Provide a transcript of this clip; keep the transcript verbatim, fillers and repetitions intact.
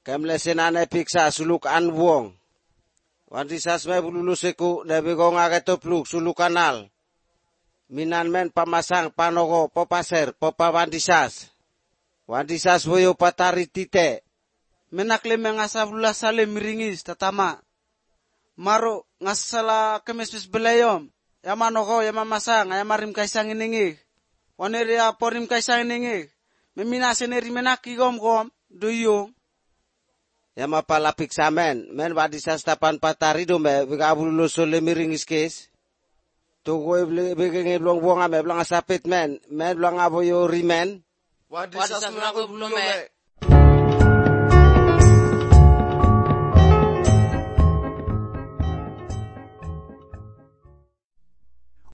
kemlesenane piksa sulukan wong. Wandisas me bululuseku nebego ngaketopluk sulukanal. Minan men pamasang panogo popaser popa wandisas. Wandisas boyo patari tite. Menakle mengasabula sale miringis tatama. Maro ngasala kemespes belayom. Yamanogo yamamasang yamarim kaisang iningi. Wanere aporim kaisang iningi. Memina seneri menaki gom gom doyong. Yamapalapik samen men wandisas tapan patari do me bigabululo sole miringis kes. Tugo begenge blong buang ame blang asapit men men blang aboyo rimen. Wadisas menako bulo me